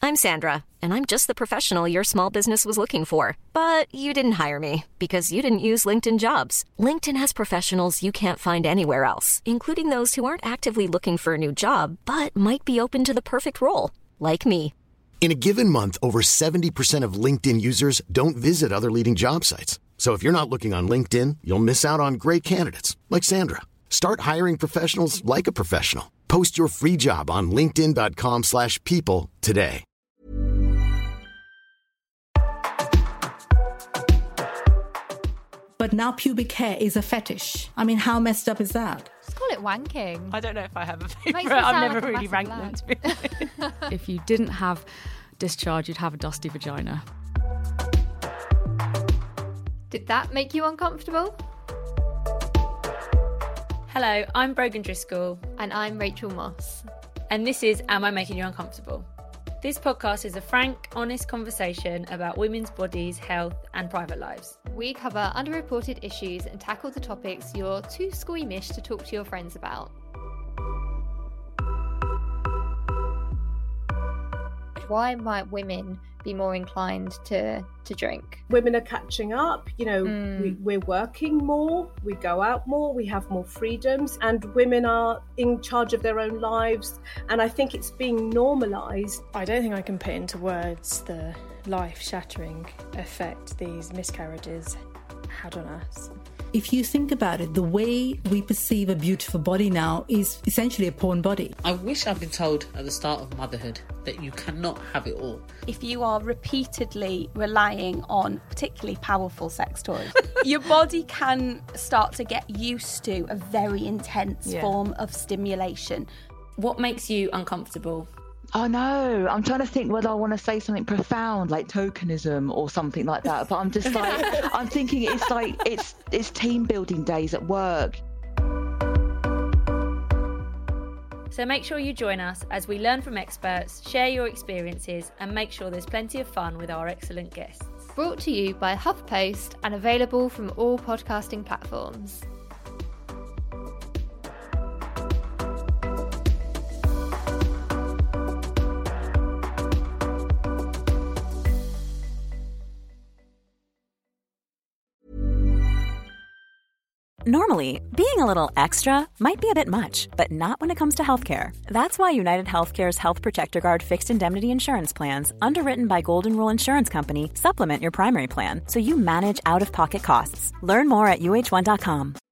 I'm Sandra, and I'm just the professional your small business was looking for. But you didn't hire me because you didn't use LinkedIn Jobs. LinkedIn has professionals you can't find anywhere else, including those who aren't actively looking for a new job, but might be open to the perfect role, like me. In a given month, over 70% of LinkedIn users don't visit other leading job sites. So if you're not looking on LinkedIn, you'll miss out on great candidates like Sandra. Start hiring professionals like a professional. Post your free job on linkedin.com/people today. But now pubic hair is a fetish. I mean, how messed up is that? Just call it wanking. I don't know if I have a favourite. Makes me I've sound never like a really massive ranked lad. them, to be honest. If you didn't have discharge, you'd have a dusty vagina. Did that make you uncomfortable? Hello, I'm Brogan Driscoll. And I'm Rachel Moss. And this is Am I Making You Uncomfortable? This podcast is a frank, honest conversation about women's bodies, health and private lives. We cover underreported issues and tackle the topics you're too squeamish to talk to your friends about. Why might women be more inclined to drink? Women are catching up, we're working more, we go out more, we have more freedoms, and women are in charge of their own lives, and I think it's being normalised. I don't think I can put into words the life-shattering effect these miscarriages had on us. If you think about it, the way we perceive a beautiful body now is essentially a porn body. I wish I'd been told at the start of motherhood that you cannot have it all. If you are repeatedly relying on particularly powerful sex toys, your body can start to get used to a very intense form of stimulation. What makes you uncomfortable? I know. I'm trying to think whether I want to say something profound like tokenism or something like that. But I'm just like, I'm thinking it's like, it's team building days at work. So make sure you join us as we learn from experts, share your experiences and make sure there's plenty of fun with our excellent guests. Brought to you by HuffPost and available from all podcasting platforms. Normally, being a little extra might be a bit much, but not when it comes to healthcare. That's why United Healthcare's Health Protector Guard fixed indemnity insurance plans, underwritten by Golden Rule Insurance Company, supplement your primary plan so you manage out-of-pocket costs. Learn more at uh1.com.